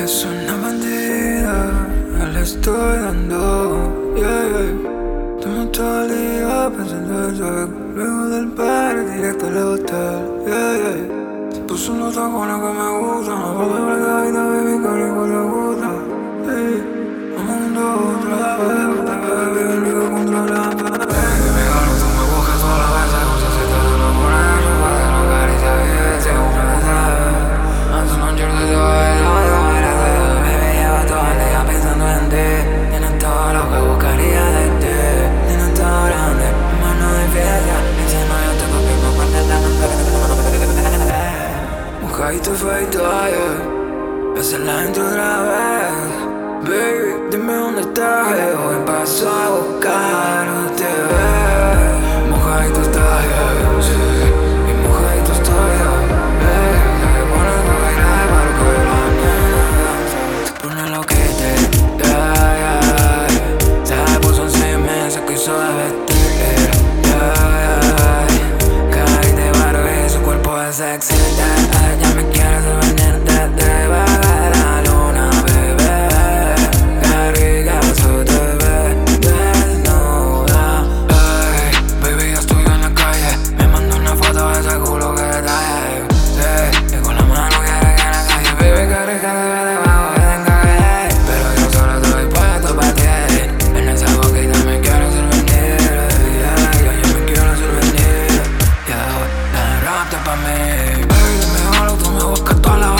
Es una bandida, le estoy dando, yeah. Estamos todo el día pensando en eso. Luego del bar, directo al hotel, yeah. Se puso unos tacones que me gustan. No puedo ver la vida, baby, que rico te gusta, hey. Vamos otra vez, baby, el rico controlando. Hey, mi galo, tú me buscas todas las veces. No sé si te lo pones, no puedes no caricia bien, si aún me besas. Antes no quiero que te vaya. Mojadito feito ayer, hacerla dentro otra vez. Baby, dime dónde estás, hoy paso a buscarte. Mojadito estás, sí, y mojadito estoy, se pone a bailar para que la nena danza. Se pone lo que te da, se puso encima, se quiso vestir, caí de barro y su cuerpo es sexy. Ya me quieres venir desde bajar la luna, bebé. Qué rica se te ve desnuda, ey. Baby, ya estoy en la calle. Me mando una foto de ese culo que trae, sí. Y con la mano quiere que la calle. Baby, qué rica te ve debajo de encaje. Pero yo solo estoy puesto pa' ti. En esa boquita me quiero hacer venir, yeah. Yo me quiero hacer venir, yeah. La rapta pa' mí. Tú me buscas toda la